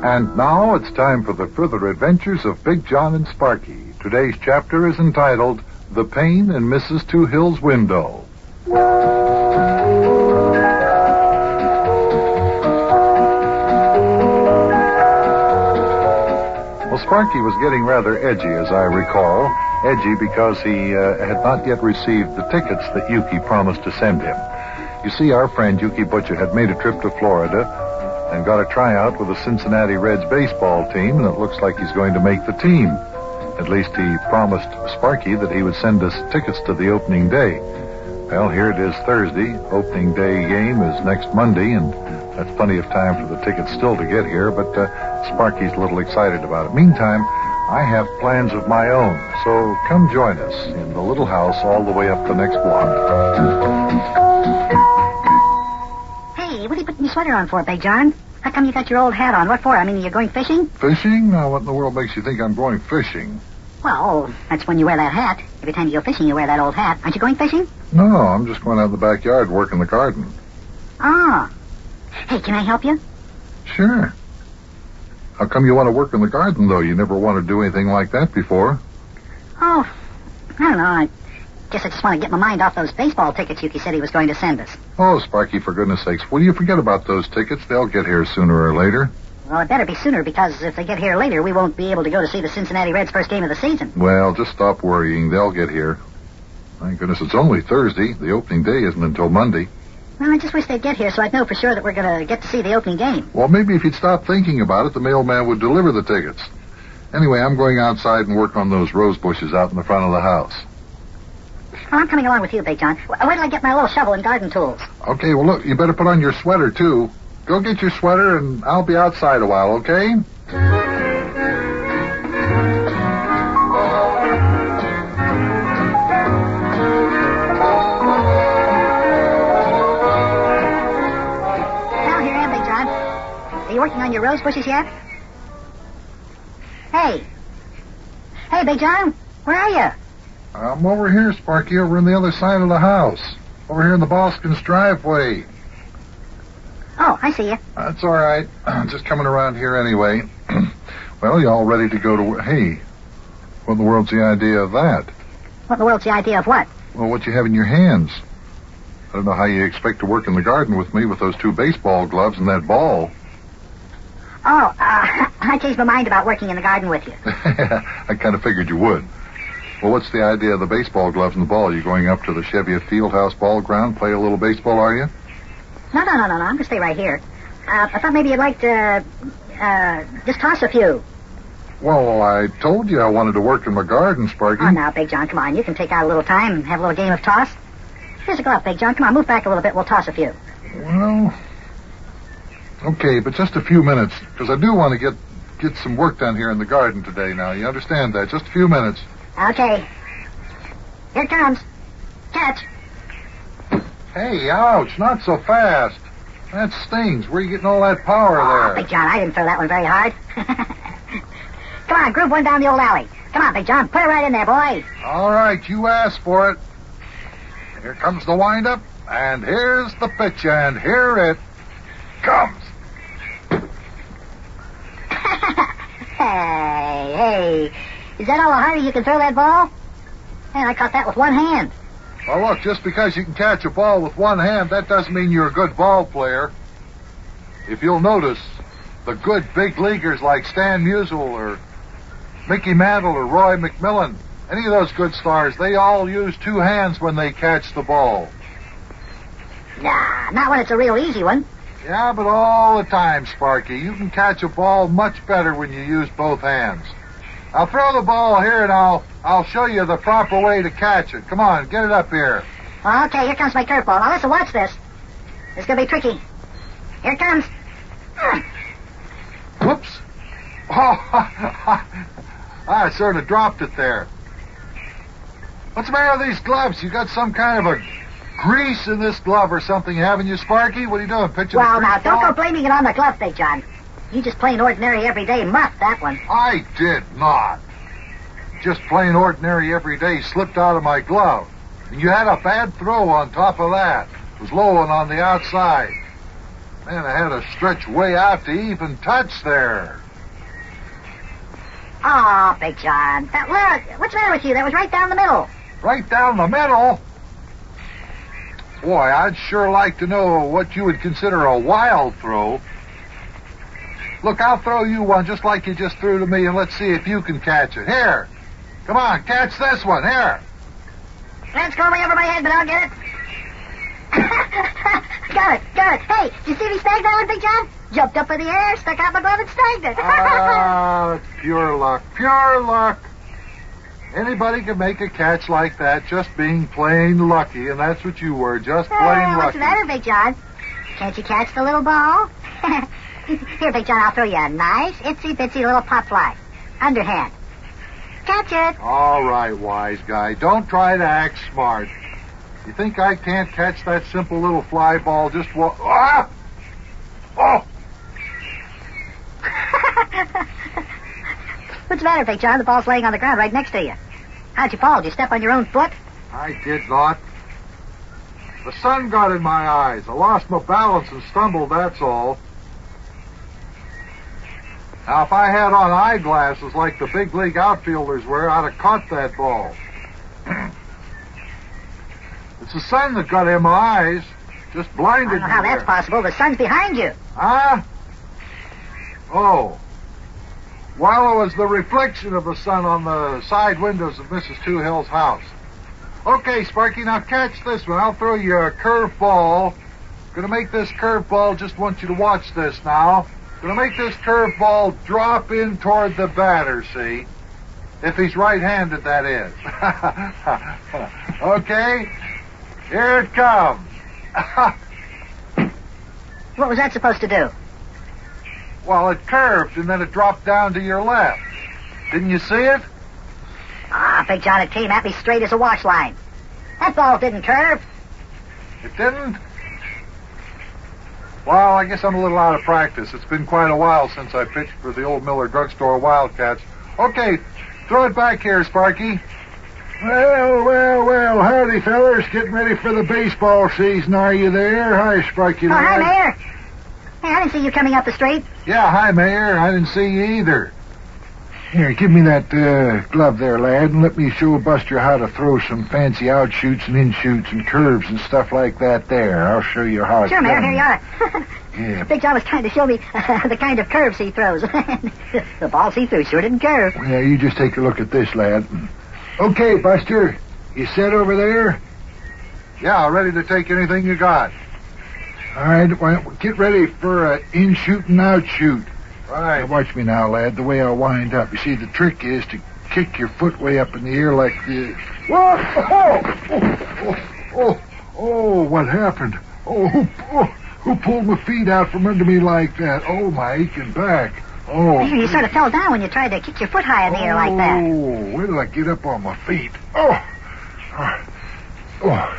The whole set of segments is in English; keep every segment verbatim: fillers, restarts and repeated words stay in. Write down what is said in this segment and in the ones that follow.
And now it's time for the further adventures of Big John and Sparky. Today's chapter is entitled, The Pain in Missus Two Hill's Window. Well, Sparky was getting rather edgy, as I recall. Edgy because he uh, had not yet received the tickets that Yuki promised to send him. You see, our friend Yuki Butcher had made a trip to Florida and got a tryout with the Cincinnati Reds baseball team, and it looks like he's going to make the team. At least he promised Sparky that he would send us tickets to the opening day. Well, here it is Thursday. Opening day game is next Monday, and that's plenty of time for the tickets still to get here, but uh, Sparky's a little excited about it. Meantime, I have plans of my own, so come join us in the little house all the way up the next block. Hey, what are you putting your sweater on for, Big John? How come you got your old hat on? What for? I mean, you're going fishing? Fishing? Now, what in the world makes you think I'm going fishing? Well, that's when you wear that hat. Every time you go fishing, you wear that old hat. Aren't you going fishing? No, I'm just going out in the backyard working the garden. Oh. Hey, can I help you? Sure. How come you want to work in the garden, though? You never wanted to do anything like that before. Oh, I don't know. I guess I just want to get my mind off those baseball tickets Yuki said he was going to send us. Oh, Sparky, for goodness sakes, will you forget about those tickets? They'll get here sooner or later. Well, it better be sooner, because if they get here later, we won't be able to go to see the Cincinnati Reds' first game of the season. Well, just stop worrying. They'll get here. Thank goodness it's only Thursday. The opening day isn't until Monday. Well, I just wish they'd get here so I'd know for sure that we're going to get to see the opening game. Well, maybe if you'd stop thinking about it, the mailman would deliver the tickets. Anyway, I'm going outside and work on those rose bushes out in the front of the house. Oh, I'm coming along with you, Big John. Where till I get my little shovel and garden tools? Okay, well, look, you better put on your sweater, too. Go get your sweater, and I'll be outside a while, okay? Well, here I am, Big John. Are you working on your rose bushes yet? Hey. Hey, Big John, where are you? I'm over here, Sparky, over on the other side of the house. Over here in the Boskin's driveway. Oh, I see you. That's all right. I'm just coming around here anyway. Well, you all ready to go to... Hey, what in the world's the idea of that? What in the world's the idea of what? Well, what you have in your hands. I don't know how you expect to work in the garden with me with those two baseball gloves and that ball. Oh, uh, I changed my mind about working in the garden with you. I kind of figured you would. Well, what's the idea of the baseball gloves and the ball? You going up to the Cheviot Fieldhouse ball ground, play a little baseball, are you? No, no, no, no, no. I'm going to stay right here. Uh, I thought maybe you'd like to, uh, just toss a few. Well, I told you I wanted to work in my garden, Sparky. Oh, now, Big John, come on. You can take out a little time and have a little game of toss. Here's a glove, Big John. Come on, move back a little bit. We'll toss a few. Well, okay, but just a few minutes, because I do want to get, get some work done here in the garden today now. You understand that? Just a few minutes. Okay. Here it comes. Catch. Hey, ouch, not so fast. That stings. Where are you getting all that power Oh, there? Big John, I didn't throw that one very hard. Come on, groove one down the old alley. Come on, Big John, put it right in there, boy. All right, you asked for it. Here comes the windup, and here's the pitch, and here it comes. Hey, hey. Is that all the harder you can throw that ball? Man, I caught that with one hand. Well, look, just because you can catch a ball with one hand, that doesn't mean you're a good ball player. If you'll notice, the good big leaguers like Stan Musial or Mickey Mantle or Roy McMillan, any of those good stars, they all use two hands when they catch the ball. Nah, not when it's a real easy one. Yeah, but all the time, Sparky. You can catch a ball much better when you use both hands. I'll throw the ball here, and I'll I'll show you the proper way to catch it. Come on, get it up here. Okay, here comes my curveball. Now listen, watch this. It's going to be tricky. Here it comes. Whoops. Oh, I sort of dropped it there. What's the matter with these gloves? You got some kind of a grease in this glove or something, haven't you, Sparky? What are you doing, pitching Well, a now, grease don't ball? go blaming it on the glove, Big John. You just plain ordinary everyday muffed that one. I did not. Just plain ordinary everyday slipped out of my glove. And you had a bad throw on top of that. It was low and on the outside. Man, I had to stretch way out to even touch there. Oh, Big John. That, look, what's the matter with you? That was right down the middle. Right down the middle? Boy, I'd sure like to know what you would consider a wild throw. Look, I'll throw you one just like you just threw to me, and let's see if you can catch it. Here. Come on, catch this one. Here. That's going over my head, but I'll get it. Got it, got it. Hey, did you see me snag that one, Big John? Jumped up in the air, stuck out my glove, and snagged it. Ah, it's pure luck. Pure luck. Anybody can make a catch like that just being plain lucky, and that's what you were, just plain uh, lucky. What's the matter, Big John? Can't you catch the little ball? Here, Big John, I'll throw you a nice, itsy-bitsy little pop fly. Underhand. Catch it. All right, wise guy. Don't try to act smart. You think I can't catch that simple little fly ball just wa- Ah! Oh! What's the matter, Big John? The ball's laying on the ground right next to you. How'd you fall? Did you step on your own foot? I did not. The sun got in my eyes. I lost my balance and stumbled, that's all. Now, if I had on eyeglasses like the big league outfielders wear, I'd have caught that ball. It's the sun that got in my eyes. Just blinded me. I don't know how that's there. possible. The sun's behind you. Huh? Oh. Well, it was the reflection of the sun on the side windows of Missus Two Hill's house. Okay, Sparky, now catch this one. I'll throw you a curved ball. Gonna make this curved ball, just want you to watch this now. Gonna make this curved ball drop in toward the batter, see? If he's right-handed, that is. Okay? Here it comes. What was that supposed to do? Well, it curved and then it dropped down to your left. Didn't you see it? Ah, Big John, it came at me straight as a wash line. That ball didn't curve. It didn't? Well, I guess I'm a little out of practice. It's been quite a while since I pitched for the old Miller Drugstore Wildcats. Okay, throw it back here, Sparky. Well, well, well, howdy, fellers. Getting ready for the baseball season, are you there? Hi, Sparky. Oh, hi, lad. Mayor. Hey, I didn't see you coming up the street. Yeah, hi, Mayor. I didn't see you either. Here, give me that uh, glove there, lad, and let me show Buster how to throw some fancy outshoots and inshoots and curves and stuff like that there. I'll show you how it's Sure, Mayor, done. here you are. Yeah. Big John was trying to show me uh, the kind of curves he throws. The ball he threw sure didn't curve. Yeah, you just take a look at this, lad. Okay, Buster, you set over there? Yeah, ready to take anything you got. All right, well, get ready for an in-shoot and out-shoot. Right. Now watch me now, lad, the way I'll wind up. You see, the trick is to kick your foot way up in the air like this. What? Oh, oh, oh, oh, what happened? Oh, who, oh, who pulled my feet out from under me like that? Oh, my aching back. Oh. Mayor, you sort of fell down when you tried to kick your foot high in the air like that. Oh, where did I get up on my feet? Oh. Oh. Oh.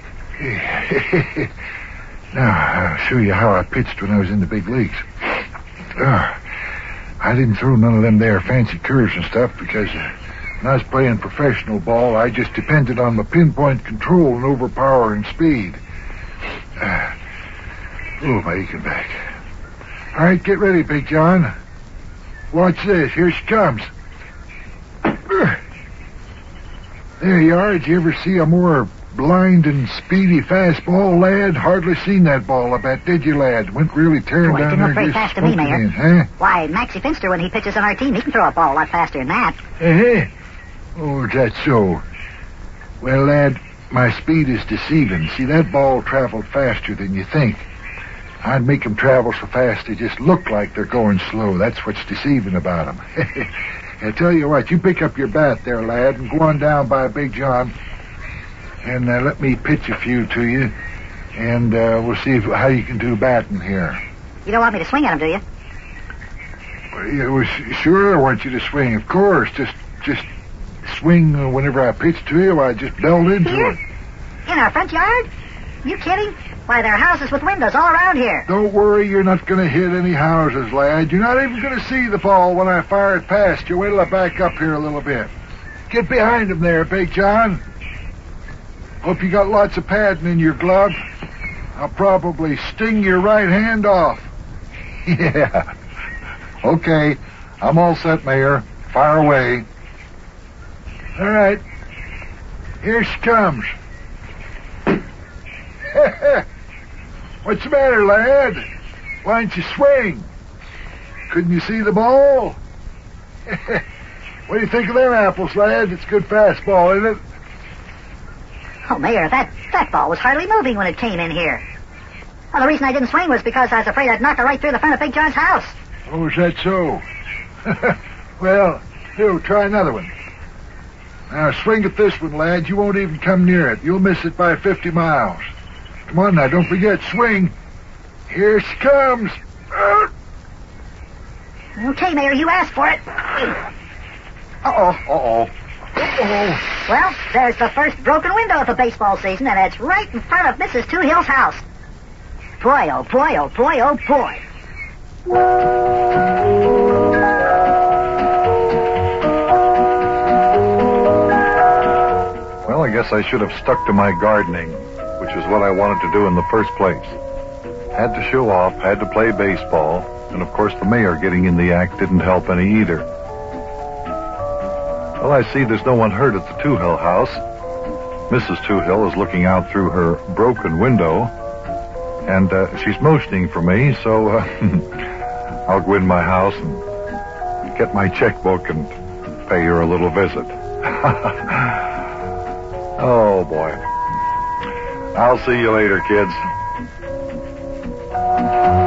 Now, I'll show you how I pitched when I was in the big leagues. Uh, I didn't throw none of them there fancy curves and stuff because uh, when I was playing professional ball, I just depended on my pinpoint control and overpowering speed. Uh, oh, my aching back. All right, get ready, Big John. Watch this. Here she comes. Uh, there you are. Did you ever see a more blind and speedy fastball, lad? Hardly seen that ball, I bet, did you, lad? Went really tearing Boy, it down didn't there. look very just fast to me, smoking Mayor. in, huh? Why, Maxie Finster, when he pitches on our team, he can throw a ball a lot faster than that. Uh-huh. Oh, that's so. Well, lad, my speed is deceiving. See, that ball traveled faster than you think. I'd make 'em travel so fast they just look like they're going slow. That's what's deceiving about 'em. I tell you what, you pick up your bat there, lad, and go on down by Big John, and uh, let me pitch a few to you, and uh, we'll see if, how you can do batting here. You don't want me to swing at him, do you? Well, yeah, well, s- sure, I want you to swing, of course. Just, just swing uh, whenever I pitch to you. I just belt into Here? it. In our front yard? You kidding? Why, there are houses with windows all around here. Don't worry, you're not going to hit any houses, lad. You're not even going to see the ball when I fire it past you. Wait till I back up here a little bit. Get behind him there, Big John. Hope you got lots of padding in your glove. I'll probably sting your right hand off. Yeah. Okay. I'm all set, Mayor. Fire away. All right. Here she comes. What's the matter, lad? Why don't you swing? Couldn't you see the ball? What do you think of them apples, lad? It's a good fastball, isn't it? Oh, Mayor, that, that ball was hardly moving when it came in here. Well, the reason I didn't swing was because I was afraid I'd knock it right through the front of Big John's house. Oh, is that so? Well, here, try another one. Now, swing at this one, lad. You won't even come near it. You'll miss it by fifty miles. Come on now, don't forget, swing. Here she comes. Uh, Okay, Mayor, you asked for it. Uh-oh. Uh-oh. Uh-oh. Well, there's the first broken window of the baseball season, and it's right in front of Missus Two Hill's house. Boy, oh boy, oh boy, oh boy. Well, I guess I should have stuck to my gardening, which is what I wanted to do in the first place. Had to show off, had to play baseball, and of course the mayor getting in the act didn't help any either. Well, I see there's no one hurt at the Two-Hill house. Missus Two-Hill is looking out through her broken window, and uh, she's motioning for me, so uh, I'll go in my house and get my checkbook and pay her a little visit. Oh, boy. I'll see you later, kids.